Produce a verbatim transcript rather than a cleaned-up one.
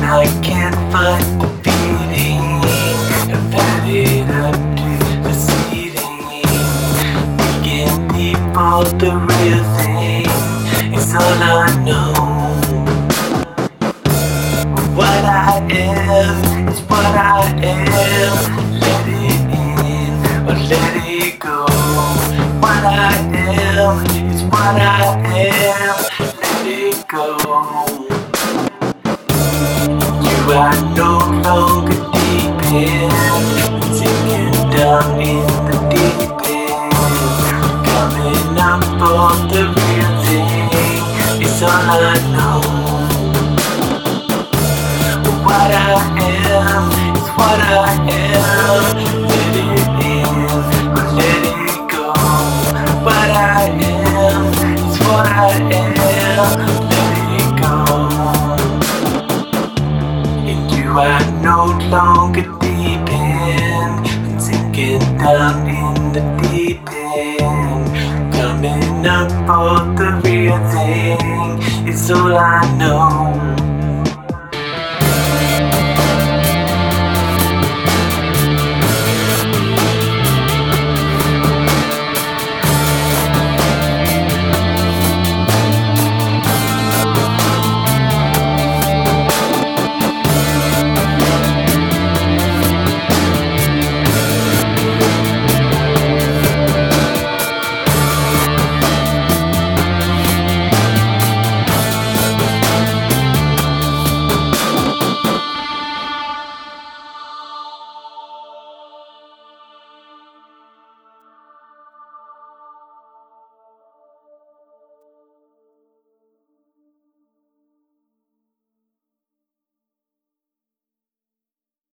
I can't fight the feeling. I've had it up to the ceiling. Digging deep for the real thing. It's all I know. What I am is what I am. Let it in or let it go. What I am is what I am. Let it go. You are no longer deep in, sinking down in the deep end. Coming up for the real thing. It's all I know. What I am is what I am. Let it in or let it go. What I am is what I am. Let it go. And you are no longer deep in, sinking down in the deep end. Coming up for the real thing is all I know.